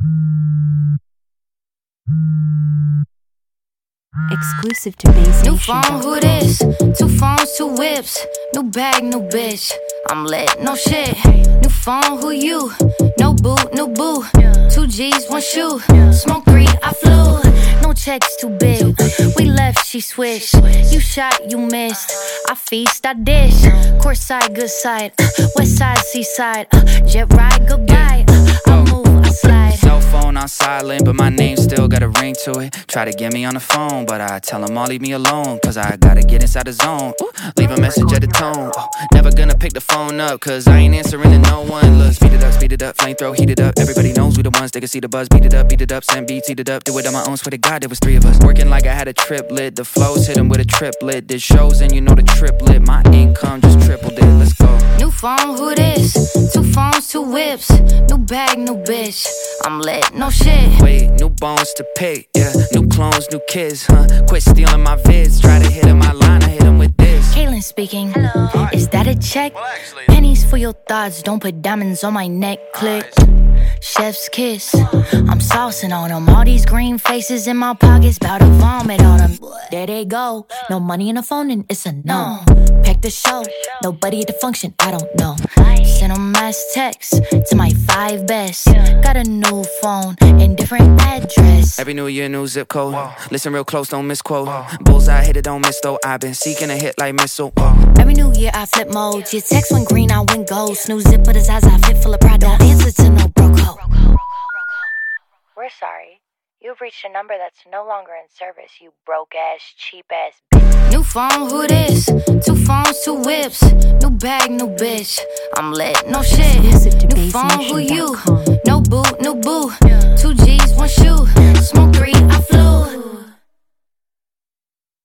Exclusive to Base New Nation. phone, who this? Two phones, two whips. New bag, new bitch. I'm lit, no shit. New phone, who you? No boot, new boo. 2 G's, 1 shoe. Smoke 3, I flew. No checks too big. We left, she switched. You shot, you missed. I feast, I dish. Court side, good side. West side, seaside. Jet ride, goodbye. I move, I slide. Cell phone on silent, but my name still got a ring to it. Try to get me on the phone, but I tell them all leave me alone. Cause I gotta get inside the zone. Leave a message at the tone. Never gonna pick the phone up, cause I ain't answering to no one. Look, speed it up, flame throw, heat it up. Everybody knows we the ones, they can see the buzz. Beat it up, send beats, heat it up. Do it on my own, swear to God, there was 3 of us. Working like I had a triplet, the flows hit 'em with a triplet. Did shows and you know the triplet. My income just tripled it, let's go. New phone, who this? 2 phones, 2 whips. New bag, new bitch. I'm lit, no shit. Wait, new bones to pick, yeah. New clones, new kids, huh? Quit stealing my vids. Try to hit him my line, I hit him with this. Kaylin speaking. Hello. Is that a check? Well, actually, Pennies for your thoughts, don't put diamonds on my neck. Click. Chef's kiss. I'm saucing on them. All these green faces in my pockets, bout to vomit on them. There they go. No money in the phone and it's a no. Pack the show. Nobody at the function, I don't know. Send them mass text to my 5 best. Got a new phone and different address. Every new year, new zip code. Listen real close, don't misquote. Bullseye, hit it, don't miss though. I've been seeking a hit like missile. Every new year I flip modes. Your text went green, I went gold. Snooze it, put his eyes, I fit full of pride. Don't answer to no broke hoe. We're sorry. You've reached a number that's no longer in service, you broke-ass, cheap-ass bitch. New phone, who this? 2 phones, 2 whips. New bag, new bitch. I'm lit, no shit. Exclusive to New phone, who you? BaseNation.com.